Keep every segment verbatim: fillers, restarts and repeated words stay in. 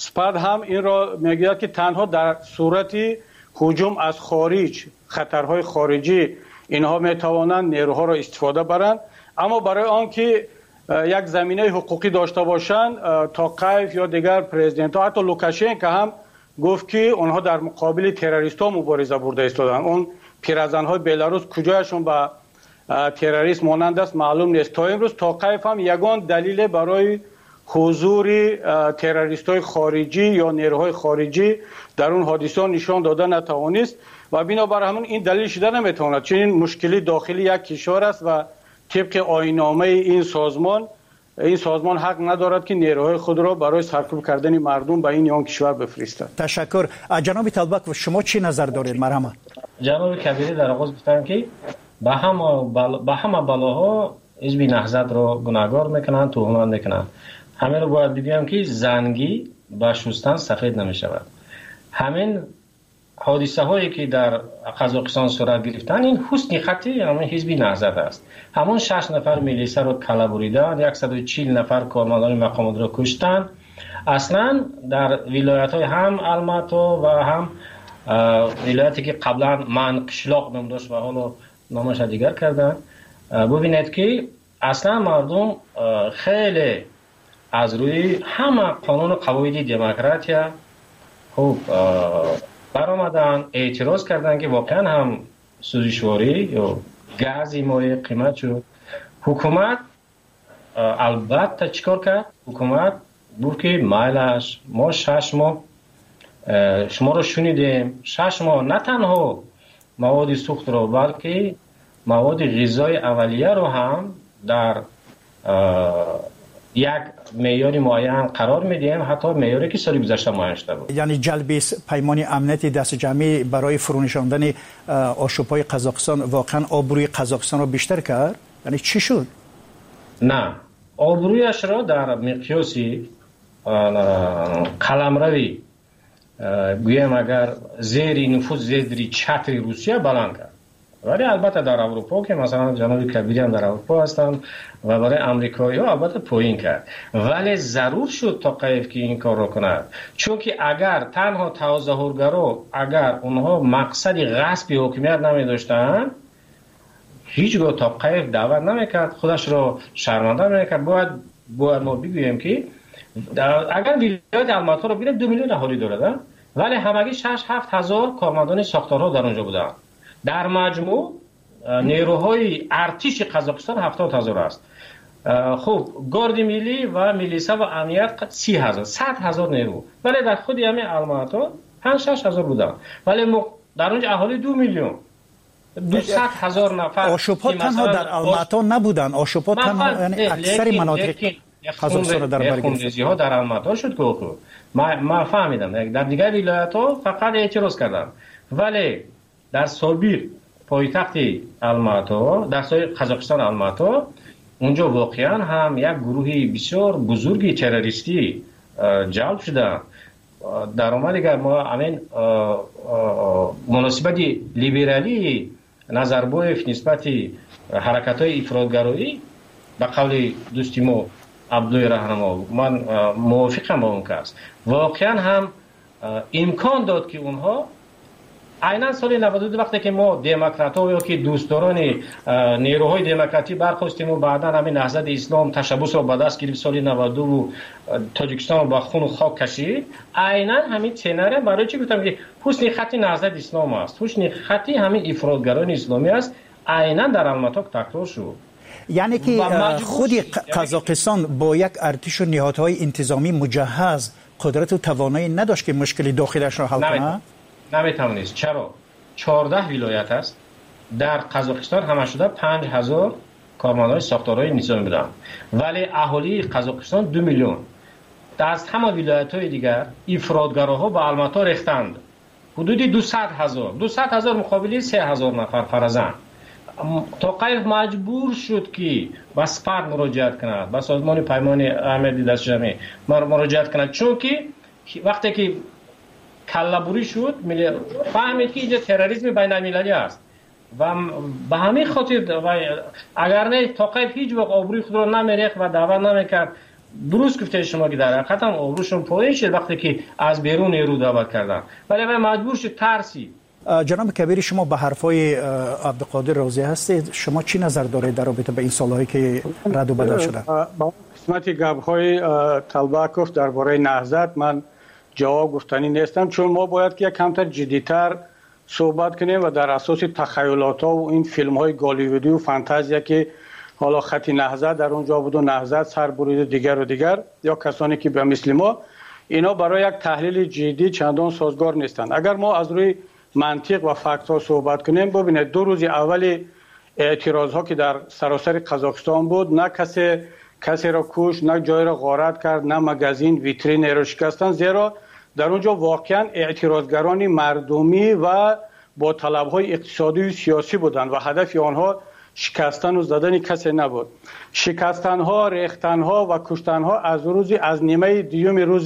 سپاد هم این را میگوید که تنها در صورت هجوم از خارج، خطرهای خارجی، اینها میتوانند نیروها را استفاده برند. اما برای آنکه یک زمینه حقوقی داشته باشند، توقیف یا دیگر پرزیدنت ها، حتی لوکاشنکو هم گفت که اونها در مقابل تروریست ها مبارزه برده ایستادند. اون پیرزن های بلاروس کجایشون به تروریست مانند است معلوم نیست. تا امروز توقیف هم یگان دلیل برای حضور تروریست های خارجی یا نیروهای خارجی در اون حادثه نشان داده نتوانست و بنابر همون این دلیل شده نمیتواند، چون این مشکلی داخلی یک کشور است و طبق آیین‌نامه این سازمان این سازمان حق ندارد که نیروهای خود را برای سرکوب کردن مردم به این یا آن کشور بفرستد. تشکر. جناب طلبک و شما چی نظر دارید؟ مرحمت. جناب کبیری در آغاز گفتن که به همه بل... به همه بلاها حزب نهضت را گناهکار میکنند، تهمت میکنند. همین رو باید بگویم که زنگی با شستن سفید نمیشود. همین حادثه هایی که در قزاقستان صورت گرفتن این حسن خطی همون حزب نهضت است. همون شش نفر میلیسه رو کله بریدن، صد و چهل نفر کارمندان مقامات رو کشتن. اصلا در ولایت های هم الماتو و هم ولایتی که قبلا من قشلاق نام داشت و حالا نامش دیگر کردن، ببینید که اصلا مردم خیلی از روی همه قانون و قواعد دموکراتیا خوب برآمدن، اعتراض کردن که واقعا هم سوزشواری یا گازی مایع قیمت شد. حکومت البته چیکار کرد؟ حکومت بود که مایلش ما شش ماه شما رو شنیدیم، شش ماه نه تنها مواد سوخت رو بلکه مواد غذای اولیه رو هم در یک معیار معین قرار میدیم، حتی معیاری که سال گذشته معین شده بود. یعنی جلب پیمان امنیتی دست جمعی برای فرونشاندن آشوب‌های قزاقستان واقعا آبروی قزاقستان رو بیشتر کرد؟ یعنی چی شد؟ نه، آبرویش را در مقیاسی قلمروی گویم اگر زیر نفوذ زیر چتر روسیه بلند کرد. ولی البته در اروپا که مثلا جناب کبیری هم در اروپا هستن و برای امریکایی ها البته پایین کرد، ولی ضرور شد تا قیف که این کار رو کند، چون که اگر تنها تظاهرگرا اگر اونها مقصد غصب حکومت نمی داشتن هیچگاه تا قیف دعوت نمیکرد، خودش رو شرمنده نمیکرد. باید باید ما بگوییم که اگر ولایت الماتا رو بگیریم دو میلیون اهالی داره، ولی همگی شش هفت هزار کارمندان ساختارها در اونجا بودن. در مجموع نیروهای ارتش قزاقستان هفتاد هزار است. خب گارد ملی و میلیسا و امنیت سی هزار، صد هزار نیرو، ولی در خود همین الماتا پنج شش هزار بودن، ولی در اونجا اهالی دو میلیون دویست هزار نفر. آشوب‌ها تنها در الماتا نبودن، آشوب‌ها تنها یعنی اکثر مناطق قزاقستان در بر گرفت. ها در الماتا شد که ما ما فهمیدم در دیگر ولایت‌ها فقط اعتراض کردن، ولی در سابیر پایتخت الماتا در سای قزاقستان الماتا اونجا واقعا هم یک گروهی بسیار بزرگی تروریستی جلب شده. در اومد اگر ما همین مناسبت لیبرالی نظربایف نسبت حرکت های افراطگرایی به قول دوستی ما عبدالله رهنما من موافقم با اون کس، واقعا هم امکان داد که اونها عیناً سال نود و دو وقتی که ما دموکرات‌ها یا که دوستداران نیروهای دموکراتی برخواستیم و بعدا همین نهضت اسلام تشبث رو به دست گرفت سال نود و دو و تاجیکستان رو با خون و خاک کشید، عیناً همین تنره برای چی گفتم که حسن خطی نهضت اسلام است، حسن خطی همین افراطگران اسلامی است، عیناً در الماتا تکرار شد. یعنی که خود قزاقستان با یک ارتش و نهادهای انتظامی مجهز قدرت و توانایی نداشت که مشکل داخلش را حل کنه؟ نمیتونست. چرا؟ چهارده ولایت است در قزاقستان، همه شده پنج هزار کارمندان ساختارهای نظامی بودن، ولی اهالی قزاقستان دو میلیون. از همه ولایت‌های دیگر افراطگراها به الماتا ریختند، حدود دویست هزار دویست هزار مقابل سه هزار نفر فرزند. توقیف مجبور شد که به سپاه مراجعت کند، به سازمان پیمان امنیتی دست جمعی مراجعت کند، چون که وقتی که کله‌بری شد فهمید که اینجا تروریسم بین المللی است و به همین خاطر اگر نه توقیف هیچ وقت آبروی خود را نمیریخت و دعوت نمیکرد درست گفته شما که در حقیقت هم آبروشون پایین شد وقتی که از بیرون نیرو دعوت کردن، ولی مجبور شد ترسی. جناب کبیر، شما به حرفای عبدالقادر راضی هستید؟ شما چی نظر دارید در رابطه به این سالهایی که رد و بدل شده؟ با قسمت گپ‌های طلبکوف درباره نهضت من جواب گفتنی نیستم، چون ما باید که یک کمتر جدی‌تر صحبت کنیم و در اساس تخیلات ها و این فیلم های گالیوودی و فانتزیا که حالا خط نهضت در اونجا بود و نهضت سر برید دیگر و دیگر یا کسانی که به مثل ما، اینا برای یک تحلیل جدی چندان سازگار نیستند. اگر ما از روی منطق و فکت ها صحبت کنیم، ببینید دو روز اول اعتراض ها که در سراسر قزاقستان بود، نه کسی کسی را کش، نه جای را غارت کرد، نه مگزین ویترین را شکستن، زیرا در اونجا واقعا اعتراضگران مردمی و با طلبهای اقتصادی و سیاسی بودند و هدف آنها شکستن و زدن کسی نبود. شکستنها، ریختنها و کشتنها از روز از نیمه دیوم روز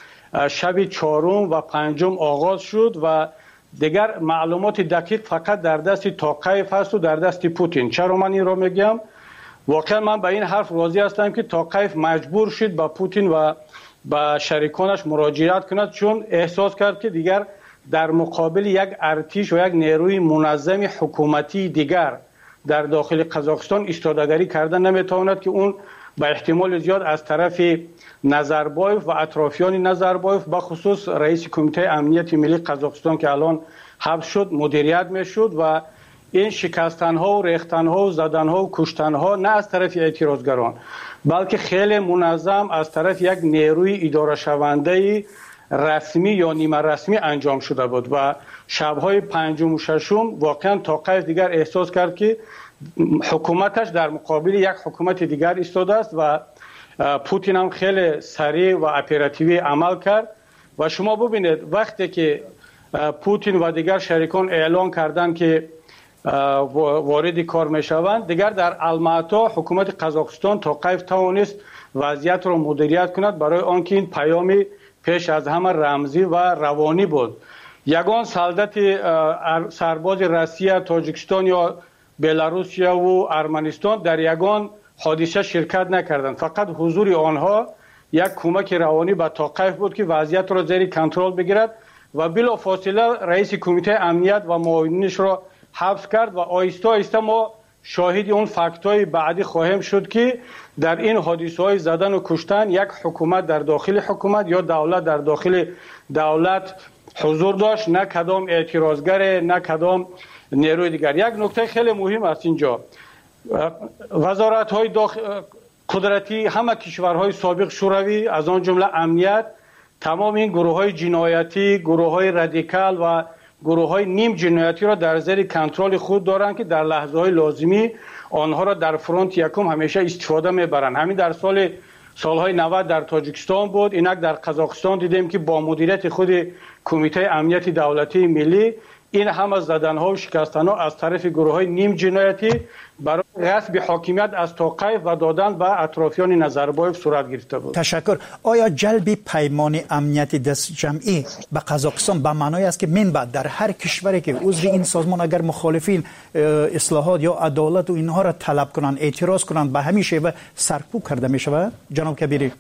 شب چهارم و پنجم آغاز شد و دیگر معلومات دقیق فقط در دست توقیف هست و در دست پوتین. چرا من این را میگم؟ واقعا من به این حرف راضی هستم که توقیف مجبور شد با پوتین و با شریکانش مراجعت کند، چون احساس کرد که دیگر در مقابل یک ارتش و یک نیروی منظم حکومتی دیگر در داخل قزاقستان ایستادگی کردن نمیتواند که اون به احتمال زیاد از طرف نظربایف و اطرافیان نظربایف به خصوص رئیس کمیته امنیت ملی قزاقستان که الان حبس شد مدیریت میشد و این شکستنها و ریختنها و زدنها و کشتنها نه از طرف اعتراضگران بلکه خیلی منظم از طرف یک نیروی اداره شونده رسمی یا نیمه رسمی انجام شده بود و شبهای پنجم و ششم واقعا توقیف دیگر احساس کرد که حکومتش در مقابل یک حکومت دیگر ایستاده است و پوتین هم خیلی سریع و اپراتیوی عمل کرد و شما ببینید وقتی که پوتین و دیگر شریکان اعلان کردند که وارد کار میشوند، دیگر در الماتا حکومت قزاقستان توقیف توانست وضعیت را مدیریت کند برای آنکه این پیامی پیش از همه رمزی و روانی بود. یگان سلطت سرباز روسیه، تاجیکستان یا بلاروسیا و ارمنستان در یگان حادثه شرکت نکردند، فقط حضور آنها یک کمک روانی به توقیف بود که وضعیت را زیر کنترل بگیرد و بلافاصله رئیس کمیته امنیت و معاونینش را حبس کرد و آهسته آهسته ما شاهد اون فکت‌های بعدی خواهیم شد که در این حادثه‌های زدن و کشتن یک حکومت در داخل حکومت یا دولت در داخل دولت حضور داشت، نه کدام اعتراضگر نه کدام نیروی دیگر. یک نکته خیلی مهم است اینجا، وزارت‌های داخل قدرتی همه کشورهای سابق شوروی از آن جمله امنیت تمام این گروه‌های جنایتی، گروه‌های رادیکال و گروه‌های نیم جنایتی را در زیر کنترل خود دارند که در لحظه‌های لازمی آنها را در فرانت یکم همیشه استفاده می‌برند. همین در سال سالهای نود در تاجیکستان بود، اینک در قزاقستان دیدیم که با مدیریت خود کمیته امنیت دولتی ملی این همه زدن‌ها و شکستن‌ها از طرف گروه‌های نیم جنایتی برای غصب حاکمیت از توقیف و دادن به اطرافیان نظربایف صورت گرفته بود. تشکر. آیا جلب پیمان امنیت دست جمعی به قزاقستان به معنای است که من بعد در هر کشوری که عضو این سازمان اگر مخالفین اصلاحات یا عدالت و اینها را طلب کنند، اعتراض کنند، به همین شیوه سرکوب کرده می شود؟ جناب کبیری.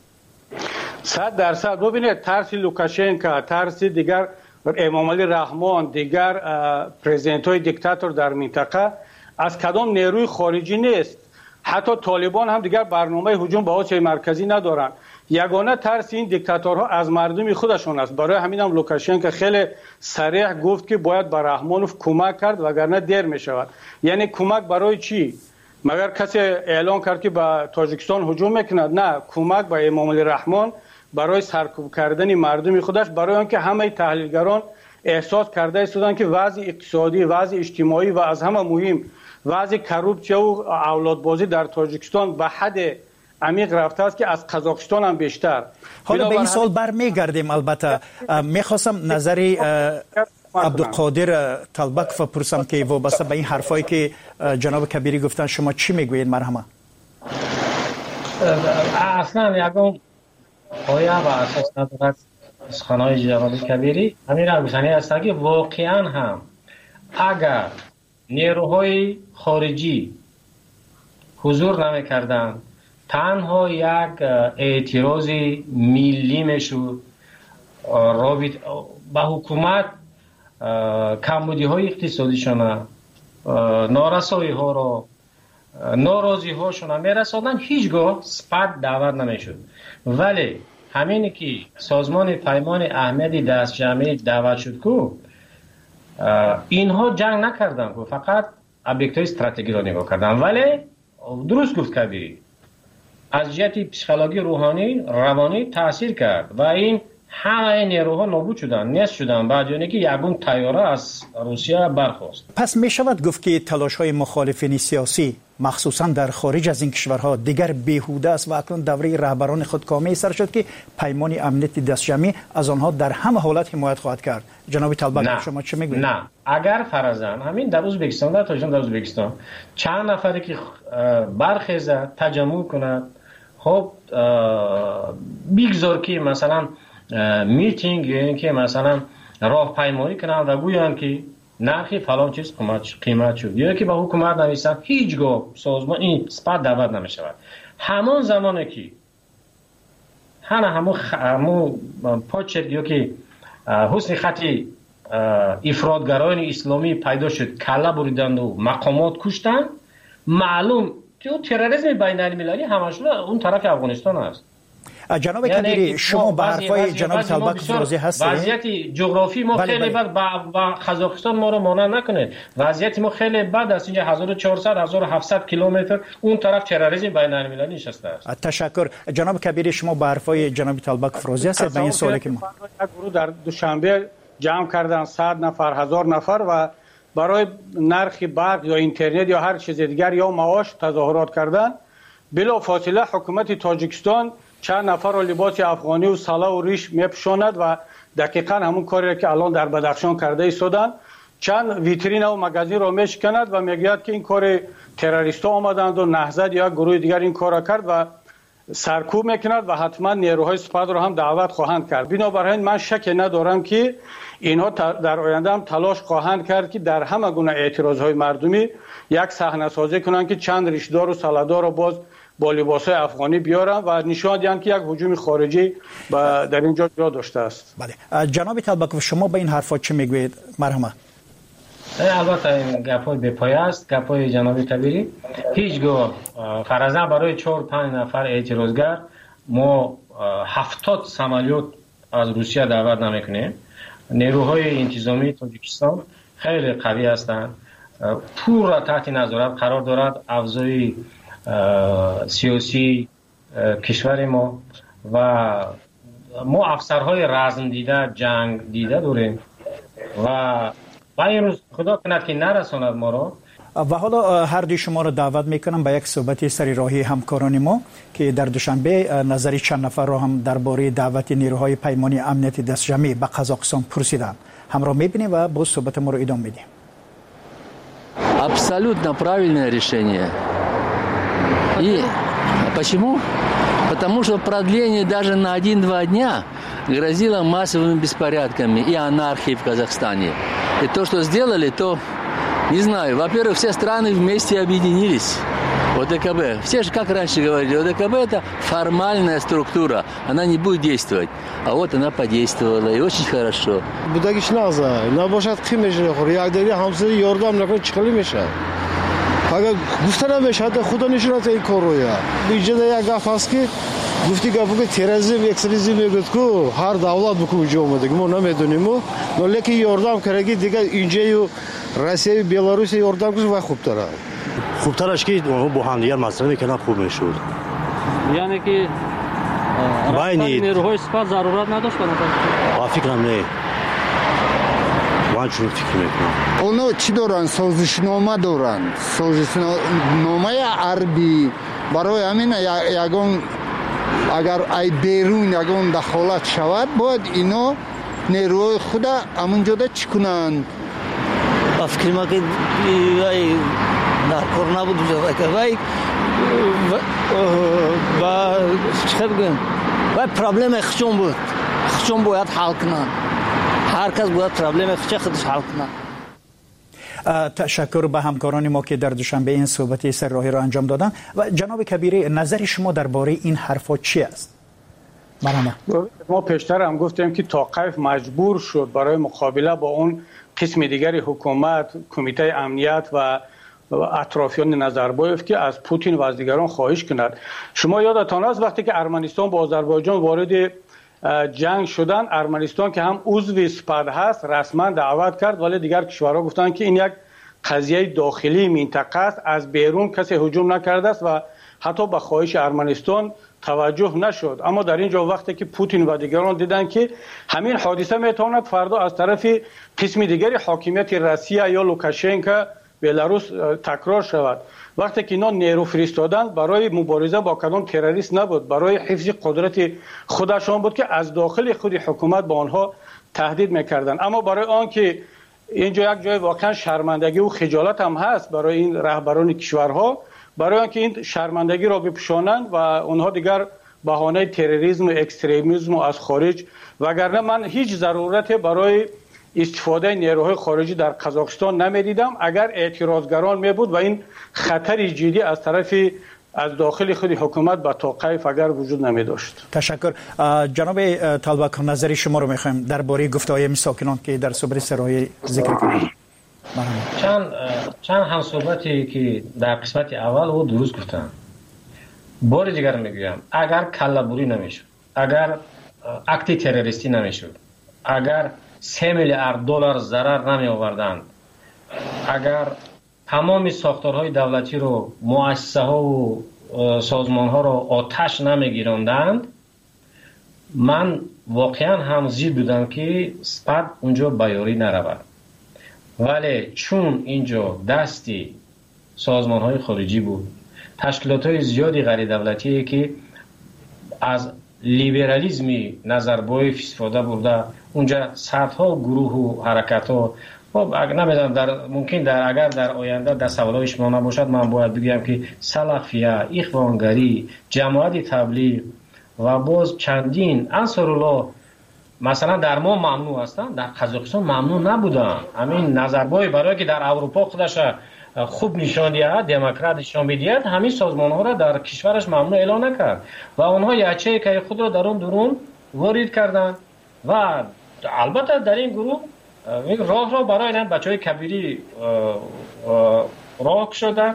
صد درصد. ببینید ترس لوکاشنکا، ترس دیگر امام علی رحمان، دیگر پرزیدنت های دیکتاتور در منطقه از کدام نیروی خارجی نیست. حتی طالبان هم دیگر برنامه هجوم به آسیای مرکزی ندارند. یگانه ترس این دیکتاتورها از مردم خودشون است. برای همین هم لوکاشنکو خیلی صریح گفت که باید به رحمانوف کمک کرد وگرنه دیر می شود. یعنی کمک برای چی؟ مگر کسی اعلان کرد که به تاجیکستان هجوم میکند؟ نه، کمک به امام علی رحمان برای سرکوب کردن مردم خودش، برای آنکه همه تحلیلگران احساس کرده ایستادند که وضع اقتصادی، وضع اجتماعی و از همه مهم وضع کروپسیه و اولادبازی در تاجیکستان به حد عمیق رفته است که از قزاقستان هم بیشتر. حالا به این سال برمیگردیم. البته میخواستم نظری عبدالقادر طلبک بپرسم که وابسته به این حرفایی که جناب کبیری گفتن شما چی میگویید؟ مرحمه. اصلا یکم پایه و اساس ندارد سخنهای جناب کبیری همین را گفتنی است که واقعا هم اگر نیروهای خارجی حضور نمی کردن، تنها یک اعتراض ملی میشود رابط با حکومت کمبودی های اقتصادیشان نارسایی ها را ناراضی هاشون میرساندن هیچگاه سپاه دعوت نمیشد. ولی همینی که سازمان پیمان احمدی دست جمعی دعوت شد که اینها جنگ نکردن که فقط ابجکت های استراتژی را نگاه کردن. ولی درست گفت کبیری از جهت پسیکولوژی روحانی روانی تاثیر کرد و این همه نیروها نابود شدن نیست شدن بعد یعنی که یگون طیاره از روسیه برخاست. پس می شود گفت که تلاش های مخالفین سیاسی مخصوصا در خارج از این کشورها دیگر بیهوده است و اکنون دوره رهبران خودکامه سر شد که پیمان امنیتی دست جمعی از آنها در همه حالت حمایت خواهد کرد. جناب طلبک شما چه میگویید؟ نه اگر فرضاً همین در ازبکستان در تاجیکستان در ازبکستان چند نفری که برخیزه تجمع کند خب بیگذار که مثلا میتینگ یا اینکه مثلا راهپیمایی کنن و گویان که نرخی فلان چیز قیمت شد یا که با حکومت نویسن هیچگاه سازمان این سپاه دعوت نمیشود. همان زمانی که همه همو همو پاچت یا که حسن خطی افراطگرایان اسلامی پیدا شد کله بریدند و مقامات کشتند معلوم که تروریسم بین المللی همش اون طرف افغانستان است. جناب کبیری شما به حرفای جناب طلبک فیروزی هستید؟ وضعیت جغرافی ما خیلی بد با قزاقستان ما رو مانع نکنه. وضعیت ما خیلی بد است. اینجا هزار و چهارصد هزار و هفتصد کیلومتر اون طرف تروریسم بین المللی نشسته است. تشکر. جناب کبیری شما به حرفای جناب طلبک فیروزی هستید به این سوالی که ما یک گروه در دوشنبه جمع کردن صد نفر هزار نفر و برای نرخ برق یا اینترنت یا هر چیز دیگر یا معاش تظاهرات کردن. بلا فاصله حکومت تاجیکستان چند نفر رو لباس افغانی و سلا و ریش میپوشاند و دقیقاً همون کاری که الان در بدخشان کرده ایستادن. چند ویترین و مغازه رو میشکند و میگوید که این کار تروریستا آمدند و نهضت یا گروه دیگر این کارا کرد و سرکوب میکند و حتما نیروهای سپاه رو هم دعوت خواهند کرد. بنابراین من شک ندارم که اینها در آینده هم تلاش خواهند کرد که در همه گونه اعتراضهای مردمی یک صحنه سازی کنند که چند ریشدار و سلادار رو باز با لباسای افغانی بیارن و نشان دهند که یک هجوم خارجی در اینجا جا داشته است. بله جناب طلبک شما به این حرفا چه میگویید؟ مرحبا. البته این گپای بپایه است گپای جناب کبیری. هیچگاه فرضاً برای چهار پنج نفر اعتراضگر ما هفتاد سمالیات از روسیه دعوت نمیکنیم. نیروهای انتظامی تاجیکستان خیلی قوی هستند. پور را تحت نظارت قرار دارد افزای سیاسی کشور ما و ما افسرهای رزم دیده جنگ دیده داریم و با این روز خدا کند که نرساند ما را. و حالا هر دوی شما را دعوت میکنم به یک صحبت سری راهی همکاران ما که در دوشنبه نظری چند نفر را هم درباره دعوت نیروهای پیمانی امنیتی دست جمعی به قزاقستان پرسیدن. همراه میبینیم و باز صحبت ما را ادامه میدیم. Абсолютно правильное решение. И почему? Потому что продление даже на один-два дня грозило массовыми беспорядками и анархией в Казахстане. И то, что сделали, то, не знаю, во-первых, все страны вместе объединились. ОДКБ. Все же, как раньше говорили, ОДКБ – это формальная структура, она не будет действовать. А вот она подействовала, и очень хорошо. Будагиш наза, набошад химеши, реагдери хамсери йордам након чхали мешад. Ага гуфтана мешад, худа нишонат ин короя. Биҷада як гаф аст ки гуфти гафу ки терроризм, экстремизм мегӯяд ку ҳар давлат буку инҷо омадаги мо намедонему, но лекин ёрдам караги дигар инҷаю Россия, Беларусь ёрдам куш ва хубтар аст. خوبترش که با هم دیگر مسئله میکنن خوب میشود. یعنی که رفتن نیروهای سپاه ضرورت نداشت کنند؟ فکرم نه. من چون فکر میکنم. اونا چی دارن؟ سازشنامه دارن. سازشنامه عربی برای همین یگان اگر ای بیرون یگان دخالت شود باید اینا نیروهای خود همونجا چی کنند؟ فکر ما که در کار نبود که وای و چه بگم وای پرابلم خشم بود خشم باید حل کنن هر کس باید پرابلم خشم خودش حل کنن. تشکر به همکاران ما که در دوشنبه این صحبت سر راهی را انجام دادن. و جناب کبیری، نظر شما درباره این حرفا چی است؟ برنامه ما پیشتر هم گفتیم که توقیف مجبور شد برای مقابله با اون قسم دیگری حکومت، کمیته امنیت و اطرافیان نظربایف که از پوتین و از دیگران خواهش کند. شما یادتان است وقتی که ارمنستان با آذربایجان وارد جنگ شدن، ارمنستان که هم عضو سپد هست رسما دعوت کرد، ولی دیگر کشورها گفتند که این یک قضیه داخلی منطقه است، از بیرون کسی هجوم نکرده است و حتی به خواهش ارمنستان توجه نشد. اما در اینجا وقتی که پوتین و دیگران دیدن که همین حادثه میتواند فردا از طرف قسم دیگری حاکمیت روسیه یا لوکاشنکو بلاروس تکرار شود، وقتی که اینا نیرو فرستادن برای مبارزه با کدام تروریست نبود، برای حفظ قدرت خودشان بود که از داخل خود حکومت با آنها تهدید میکردن. اما برای آنکه اینجا یک جای واقعا شرمندگی و خجالت هم هست برای این رهبران کشورها، برای آنکه این شرمندگی را بپوشانند و اونها دیگر بهانه تروریسم و اکستریمیسم از خارج، وگرنه من هیچ ضرورت برای استفاده نیروهای خارجی در قزاقستان نمیدیدم اگر اعتراضگران می بود و این خطر جدی از طرف از داخل خود حکومت به توقیف اگر وجود نمی داشت. تشکر. جناب طالبک، نظر شما رو میخوایم درباره گفته‌های مساکنان که در صبر سرای ذکر کنید. چند چند هم صحبتی که در قسمت اول او درست گفتن. بار دیگر میگویم اگر کله‌بری نمیشد، اگر اکت تروریستی نمیشد، اگر سه میلیارد دلار ضرر نمی آوردند، اگر تمام ساختارهای دولتی رو، مؤسسه ها و سازمان ها رو آتش نمی گیراندند، من واقعا هم زید بودم که سپد اونجا بیاری نرود. ولی چون اینجا دستی سازمان های خارجی بود، تشکیلات های زیادی غیر دولتی که از لیبرالیزمی نظربایف استفاده برده، اونجا صدها گروه و حرکت ها، خب نمیدونم در ممکن در اگر در آینده در سوالای شما نباشد من باید بگم که سلفیه، اخوانگری، جماعت تبلیغ و باز چندین انصارالله مثلا در ما ممنوع هستند، در قزاقستان ممنوع نبودن. همین نظربایف برای که در اروپا خودش خوب نشان دهد، دموکرات نشان بدهد، همین سازمان ها را در کشورش ممنوع اعلان نکرد و آنها یچه که خود را در اون درون وارد کردند و البته در این گروه راه را برای این بچه های کبیری راه شدن،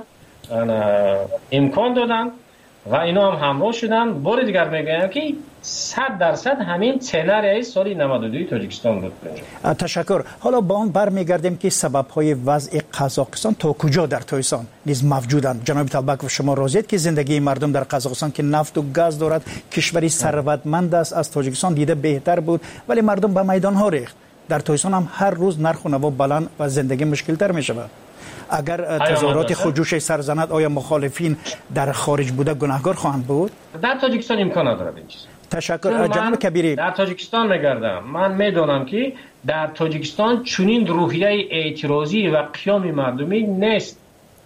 امکان دادن و اینا هم همراه شدن. بار دیگر میگم که صد درصد همین سناریوی سالی نود و دو تاجیکستان بود. تشکر. حالا با اون برمیگردیم که سبب‌های وضع قزاقستان تا کجا در تویسان نیز موجودند. جناب طالبک، و شما راضیید که زندگی مردم در قزاقستان که نفت و گاز دارد، کشوری ثروتمند است، از تاجیکستان دیده بهتر بود، ولی مردم به میدان ها ریخت. در تویسان هم هر روز نرخ و نوا بلند و زندگی مشکل تر می شود. اگر تظاهرات خودجوش سرزند، آیا مخالفین در خارج بوده گناهکار خواهند بود؟ در تاجیکستان امکان ندارد این چیز. تشکر. جناب کبیری، در تاجیکستان میگردم، من میدونم که در تاجیکستان چنین روحیه اعتراضی و قیام مردمی نیست.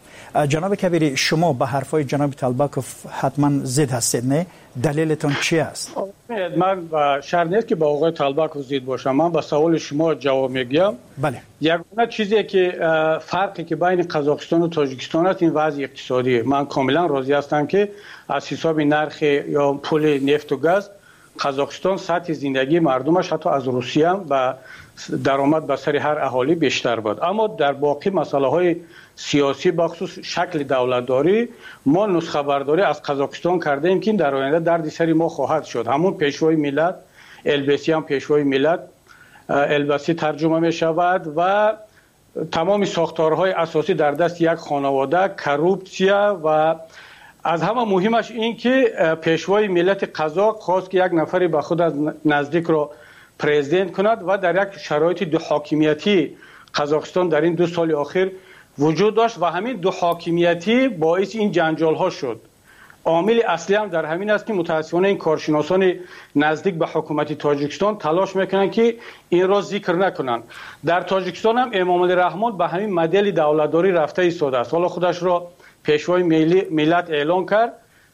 جناب کبیری، شما به حرفای جناب طالباکوف حتما ضد هستید، نه؟ دلیلتون چی است؟ من با شرط نیست که با آقای طالباکوف ضد باشم. من با سوال شما جواب میگم. بله. یگانه چیزی که فرقی که بین قزاقستان و تاجیکستان است این وضع اقتصادی. من کاملا راضی هستم که از حساب نرخ یا پول نفت و گاز قزاقستان سطح زندگی مردمش حتی از روسیه هم و درآمد به سر هر اهالی بیشتر بود. اما در باقی مسائل های سیاسی بخصوص شکل دولتداری ما نسخه برداری از قزاقستان کرده ایم که در آینده درد سر ما خواهد شد. همون پیشوای ملت، البسی هم پیشوای ملت، البسی ترجمه می شود و تمام ساختارهای اساسی در دست یک خانواده، کروپسیا و از همه مهمش این که پیشوای ملت قزاق خواست که یک نفری به خود از نزدیک را پرزیدنت کند و در یک شرایط دو حاکمیتی قزاقستان در این دو سال اخیر وجود داشت و همین دو حاکمیتی باعث این جنجال ها شد. عامل اصلی هم در همین است که متاسفانه این کارشناسان نزدیک به حکومت تاجیکستان تلاش میکنن که این را ذکر نکنن. در تاجیکستان هم امام علی رحمان به همین مدل دولتداری رفته ایستاده است. حالا خودش را پیشوای ملت اعلان کرد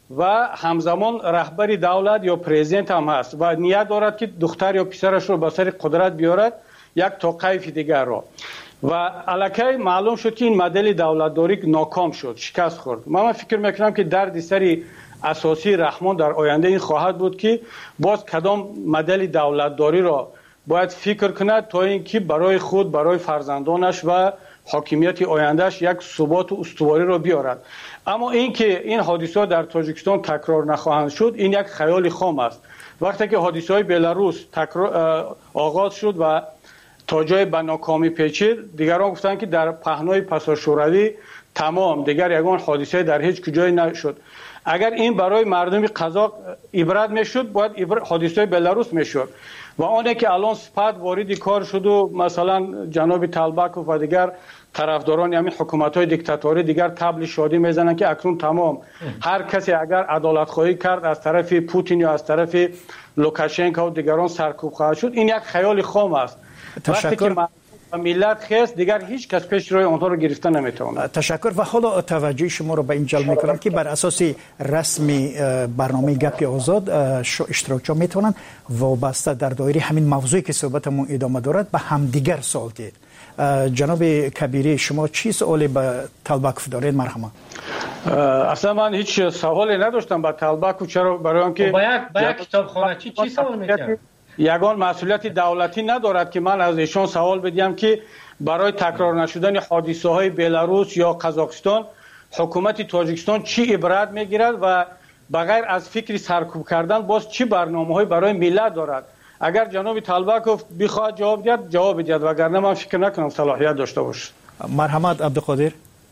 و همزمان رهبر دولت یا پرزیدنت هم هست و نیت دارد که دختر یا پسرش را به سر قدرت بیارد یک توقیف دیگر را. و الکی معلوم شد که این مدل دولتداری ناکام شد، شکست خورد. من فکر میکنم که درد سری اساسی رحمان در آینده این خواهد بود که باز کدام مدل دولتداری را باید فکر کند تا اینکه برای خود، برای فرزندانش و حاکمیت آیندهش یک ثبات و استواری را بیارد. اما اینکه این حادثه در تاجیکستان تکرار نخواهند شد، این یک خیال خام است. وقتی که حادثه های بلاروس آغاز شد و تا جای به ناکامی پیچید، دیگران گفتند که در پهنای پسا شوروی تمام، دیگر یگان حادثه در هیچ کجای نشد. اگر این برای مردم قزاق عبرت میشد، باید حادثه بلاروس میشد. و آنه که الان سپاد وارد کار شد و مثلا جناب طلبکوف و دیگر طرفداران همین حکومت‌های دیکتاتوری دیگر تبل شادی میزنن که اکنون تمام هر کسی اگر عدالت خواهی کرد از طرف پوتین یا از طرف لوکاشنکو و دیگران سرکوب خواهد شد، این یک خیال خام است. وقتی که ملت خیست، دیگر هیچ کس پیش روی آنها رو گرفتن نمیتواند. تشکر. و حالا توجه شما رو به این جلب میکنم که بر اساس رسمی برنامه گپ آزاد اشتراکچی میتونن وابسته در دایره همین موضوعی که صحبتمون ادامه دارد به همدیگر سوال دید. جناب کبیری، شما چی سوالی به طلبکوف دارید؟ مرحبا. اصلا من هیچ سوالی نداشتم به طلبکوف. چرا؟ برای آنکه با یک کتابخانه چی چی سوال میکنه؟ یگان مسئولیت دولتی ندارد که من از ایشان سوال بدیم که برای تکرار نشدن حادثه های بلاروس یا قزاقستان حکومت تاجیکستان چی عبرت میگیرد و بغیر از فکری سرکوب کردن باز چی برنامه‌های برای ملت دارد. اگر جناب طلبکوف بخواد جواب دهد جواب بدهد، وگرنه من فکر نکنم صلاحیت داشته باشه. مرحمت عبدالقادر.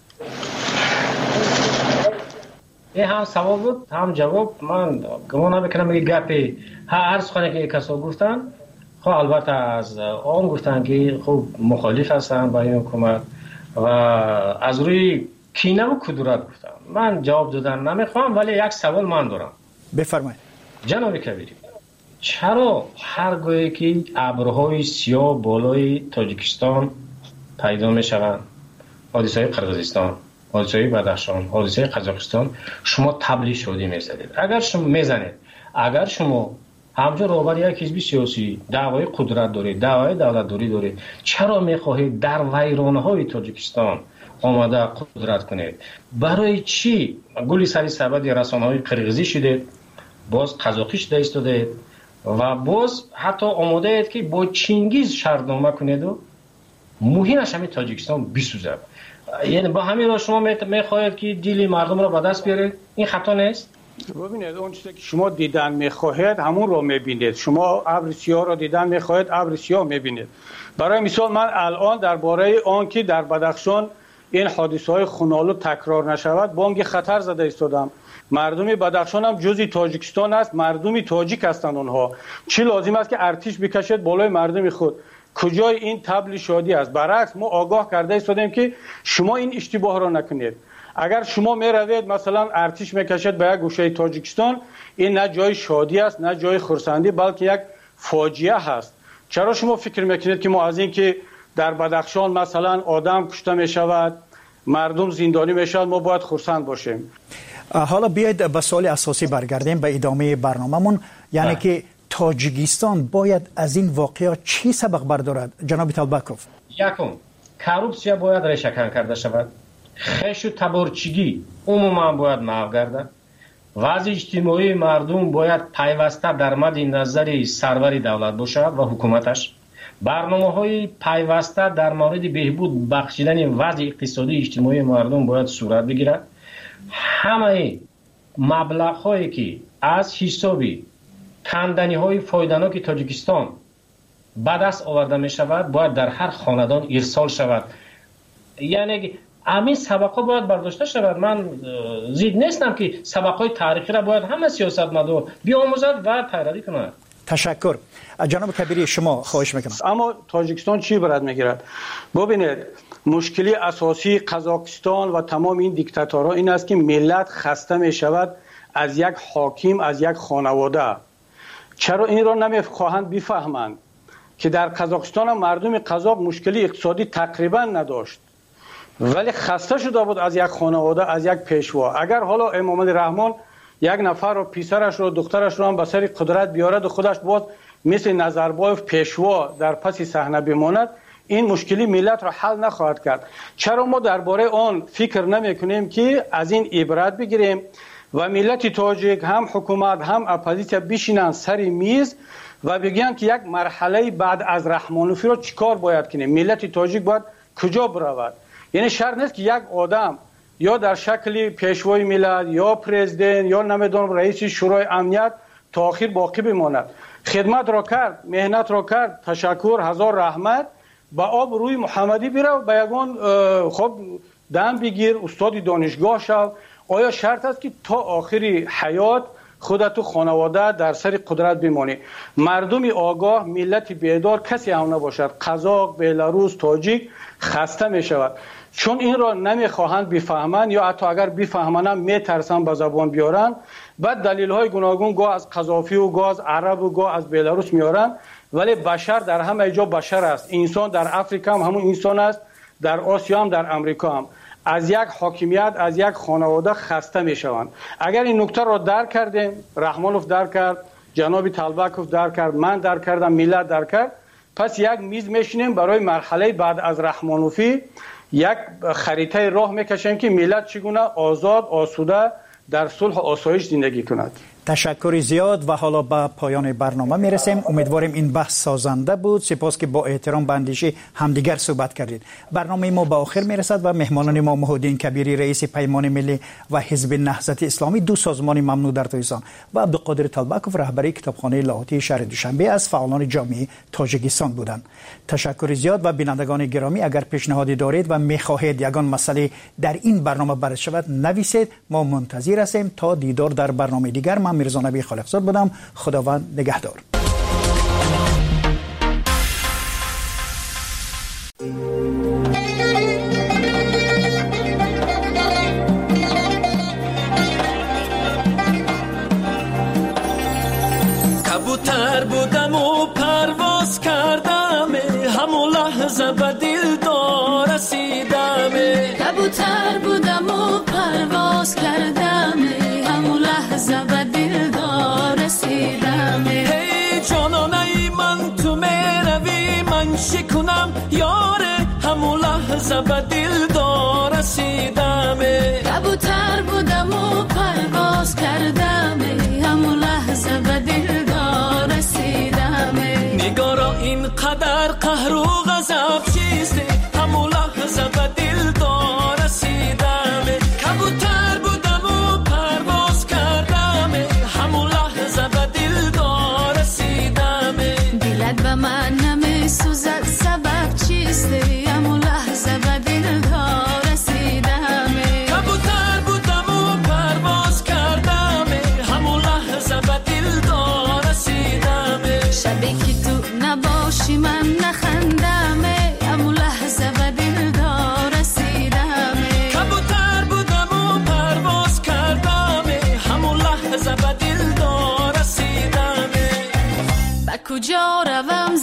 این هم سوال بود هم جواب. من گمان نمیکنم که گپی هر سخنی که کسا گفتن، خب البته از آن گفتن که خب مخالف هستن با این حکومت و از روی کینه و کدورت گفتن. من جواب دادن نمیخوام، ولی یک سوال من دارم. بفرمایید. جناب کبیری، چرا هرگاهی که ابرهای سیاه بالای تاجیکستان پیدا میشوند، حادثه قرقیزستان، حادثه بدخشان، حادثه قزاقستان، شما تبلیغ شدی میزدید؟ اگر شما میزنید، اگر شما همجور روبر یک حزب سیاسی دعوای قدرت دارید، دعوای دولت داری دارید، چرا میخواهید در ویرانه های تاجیکستان آماده قدرت کنید؟ برای چی گلی سری سبد رسانه های قرقیزی شدید، باز قزاقی شده ایستادید و باز حتی آماده اید که با چینگیز شرطنامه کنید و مهمش همین تاجیکستان بسوزد؟ یعنی با همین را شما میخواهید که دل مردم را به دست بیارید؟ این خطا نیست؟ ببینید، اون چیزی که شما دیدن میخواهید همون رو میبینید. شما ابر سیاه را دیدن میخواهید، ابر سیاه میبینید. برای مثال من الان درباره آن که در بدخشان این حادثه های خونالود تکرار نشود بانگ خطر زده ایستادم. مردم بدخشان هم جزئی تاجیکستان است، مردمی تاجیک هستند اونها. چی لازم است که ارتش بکشد بالای مردم خود؟ کجای این طبل شادی است؟ برعکس ما آگاه کرده ایستادیم که شما این اشتباه را نکنید. اگر شما می روید مثلا ارتش میکشد به یک گوشه تاجیکستان، این نه جای شادی است نه جای خرسندی، بلکه یک فاجعه هست. چرا شما فکر میکنید که ما از این که در بدخشان مثلا آدم کشته می شود، مردم زندانی می شود، ما باید خرسند باشیم؟ حالا بیاید به سوال اساسی برگردیم به ادامه برنامه‌مون، یعنی که تاجیکستان باید از این واقعه چی سبق بردارد؟ جناب طلبکوف. یکم، کروپسیا باید ریشه‌کن کرده شود. خش و تبارچگی عموما باید محو گردد. وضع اجتماعی مردم باید پیوسته در مد نظر سرور دولت باشد و حکومتش. برنامه‌های پیوسته در مورد بهبود بخشیدن وضع اقتصادی اجتماعی مردم باید صورت بگیرد. همه مبلغ‌هایی که از حسابی کندنی‌های فایده‌ناک تاجیکستان به دست آورده می‌شود باید در هر خاندان ارسال شود. یعنی همین سبق‌ها باید برداشته شود. من زید نیستم که سبق‌های تاریخی را باید همه سیاستمدار بیاموزد و پیروی کند. تشکر. جناب کبیری شما خواهش میکنم. اما تاجیکستان چی برات میگیرد؟ ببینید، مشکلی اساسی قزاقستان و تمام این دیکتاتورها این است که ملت خسته میشود از یک حاکم، از یک خانواده. چرا این را نمیخواهند بفهمند که در قزاقستان مردم قزاق مشکلی اقتصادی تقریبا نداشت، ولی خسته شده بود از یک خانواده، از یک پیشوا. اگر حالا امام علی رحمان یک نفر رو، پسرش رو، دخترش رو هم به سر قدرت بیارد و خودش باز مثل نظربایف پیشوا در پس صحنه بماند، این مشکلی ملت را حل نخواهد کرد. چرا ما درباره آن فکر نمیکنیم که از این عبرت بگیریم و ملت تاجیک هم حکومت هم اپوزیسیا بشینن سر میز و بگن که یک مرحله بعد از رحمانوفی را چیکار باید کنیم، ملت تاجیک باید کجا برود. یعنی شرط نیست که یک آدم یا در شکل پیشوای ملت یا پرزیدنت یا نمیدونم رئیس شورای امنیت تا آخر باقی بماند. خدمت را کرد، مهنت را کرد، تشکر، هزار رحمت، با آب روی محمدی بیرو، با یگان خب دم بگیر، استاد دانشگاه شو. آیا شرط است که تا آخری حیات خودت و خانواده در سر قدرت بمانی؟ مردم آگاه، ملت بیدار کسی هم نباشد، قزاق، بلاروس، تاجیک خسته می شود، چون این را نمیخواهند بفهمند یا حتی اگر بفهمند میترسن به زبان بیارن. بعد دلیل های گوناگون گاه از قذافی و گاه از عرب و گاه از بلاروس میارن، ولی بشر در همه جا بشر است. انسان در افریقا هم همون انسان است، در آسیا هم در امریکا هم. از یک حاکمیت، از یک خانواده خسته میشوند. اگر این نکته را درک کردیم، رحمانوف درک کرد، جناب طلبکوف درک کرد، من درک کردم، ملت درک کرد، پس یک میز میشینیم برای مرحله بعد از رحمانوفی، یک خریطه راه میکشیم که ملت چگونه آزاد، آسوده در صلح و آسایش زندگی کند. تشکر زیاد و حالا به پایان برنامه میرسیم. امیدواریم این بحث سازنده بود. سپاس که با احترام به اندیشه همدیگر صحبت کردید. برنامه ما به آخر میرسد و مهمانان ما محمدالدین کبیری رئیس پیمان ملی و حزب نهضت اسلامی، دو سازمان ممنوع در تاجیکستان، و عبدالقادر طلبکوف رهبری کتابخانه لاهوتی شهر دوشنبه از فعالان جامعه تاجیکستان بودند. تشکر زیاد. و بینندگان گرامی، اگر پیشنهادی دارید و میخواهید یگان مسئله در این برنامه بررسی شود، نویسید. ما منتظر هستیم. تا دیدار در برنامه دیگر، من میرزا نبی خالقزاد بودم. خداوند نگهدار. کبوتر بودم و پرواز کردم، همون لحظه به دلدار رسیدم. کبوتر بودم و پرواز کردم، همون لحظه به دلدار رسیدم. هی جانانه من تو میروی، من شکنم یاره، همون لحظه به دلدار رسیدم. کبوتر بودم و پرواز کردم، همون لحظه به دلدار رسیدم. نگارا اینقدر قهر و غضب چیست، همون لحظه به دلدار رسیدم. کبوتر بودم و پرواز کردم، همون لحظه به دلدار رسیدم. دلت به من نمیسوزد، سبب چیست، همون لحظه به دلدار رسیدم. کبوتر بودم و پرواز کردم، همون لحظه به دلدار رسیدم. شبی که تو نباشی من نخندم، همون لحظه به دلدار رسیدم. کبوتر بودم و پرواز کردم، همون لحظه به دلدار رسیدم. به کجا روم